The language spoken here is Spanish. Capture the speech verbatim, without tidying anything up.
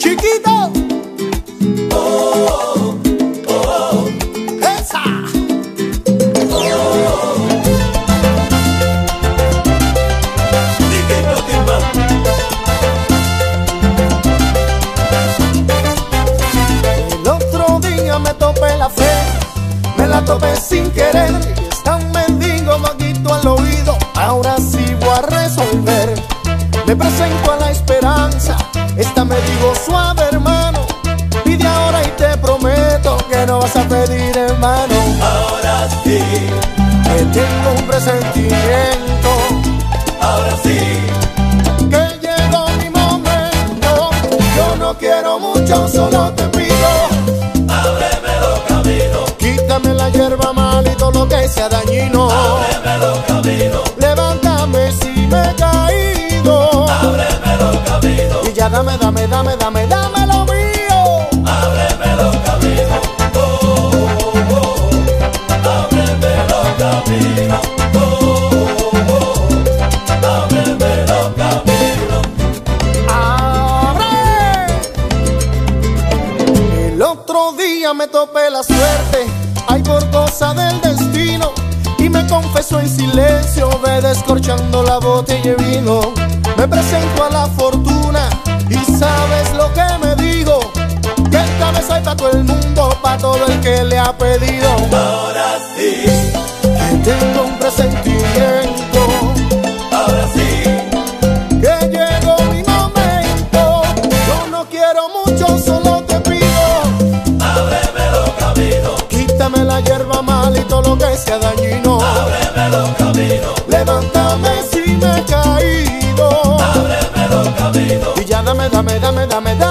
Chiquito. Oh, oh, oh. Esa. Oh. El otro día me topé la fe, me la topé sin querer. Y está un mendigo vaguito al oído, ahora sí voy a resolver. Me presento a la esperanza, esta me digo suave hermano. Pide ahora y te prometo que no vas a pedir en vano. Ahora sí, que tengo un presentimiento. ahora sí, que llegó mi momento. Yo no quiero mucho, solo te pido. ábreme los caminos, Quítame la hierba mal y todo lo que sea dañino. ábreme los caminos, Levántame si me he caído. ábreme los caminos, Y ya dame, dame, dame, dame, dame lo mío. ábreme los caminos, oh, oh, oh, ábreme los caminos, oh, oh, oh, ábreme los caminos. ¡Abre! El otro día me topé la suerte, ay por cosa del destino. Y me confesó en silencio, ve descorchando la botella de vino. Me presento a la fortuna y sabes lo que me dijo, que esta vez hay para todo el mundo, para todo el que le ha pedido. Ahora sí, Que tengo un presentimiento, ahora sí, que llegó mi momento. Yo no quiero mucho, solo te pido. ábreme los caminos, Quítame la hierba mal y todo lo que sea dañino. ábreme los caminos, Levántame si me he caído. ábreme los caminos. Y ya dame, dame, dame, dame, dame